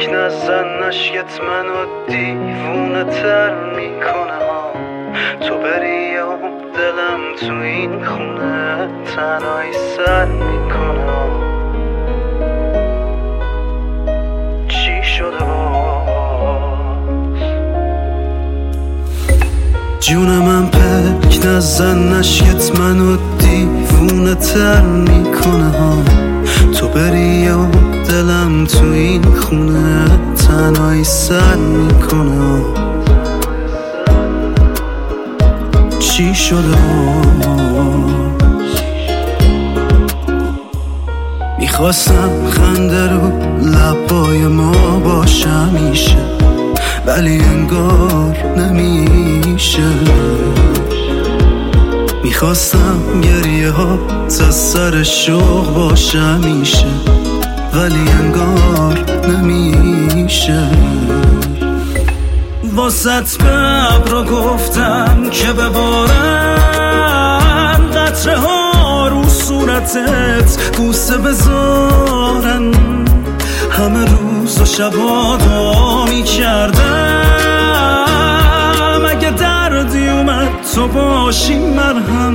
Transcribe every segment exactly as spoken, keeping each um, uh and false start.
پلک نزن عشقت منو دیوونه تر میکنه ها. تو بری و دلم تو این خونه تنهایی سر میکنه ها. چی شده باز جون من پلک نزن عشقت منو دیوونه تر میکنه ها. تو بری و دلم تو این خونه تنهایی سر میکنه. چی شده میخواستم خنده رو لبای ما باشه همیشه، ولی انگار نمیشه. میخواستم گریه ها تا سر شوق باشه همیشه، ولی انگار نمیشه. واسط به ابرا گفتم که ببارن قطره ها رو صورتت بوسه بذارن. همه روز و شبا دعا میکردم اگه دردی اومد تو باشی مرهم.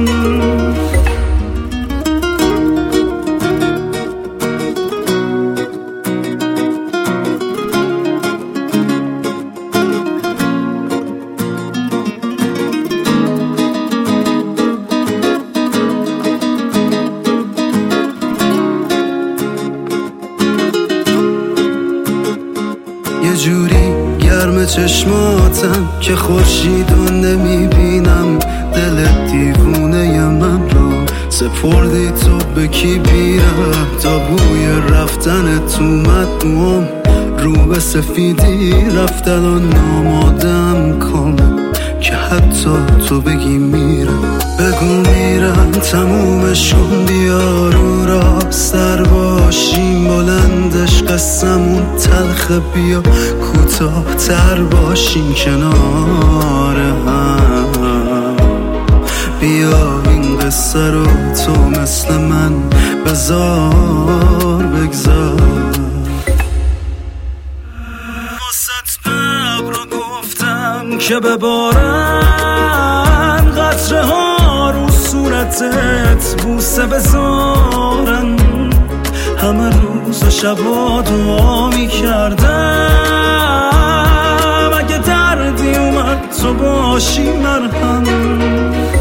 یه جوری گرم چشماتم که خورشیدو نمیبینم. دل دیوونه من رو سپردی تو به کی بیرم. تا بوی رفتنت اومد موام رو به سفیدی رفت. الان نامادم کنم که حتی تو بگی میرم. بگو میرم تمومشون بیا رو راستر باشیم. بلندش قسمون تلخه بیا کوتاه تر باشیم کنار هم. بیا این قصه رو تو مثل من بذار بگذار. واسط به ابرا گفتم که ببارن قطره ها رو صورتت بوسه بذارن. همه روز و شبا دعا میکردم اگه دردی اومد تو باشی مرهم.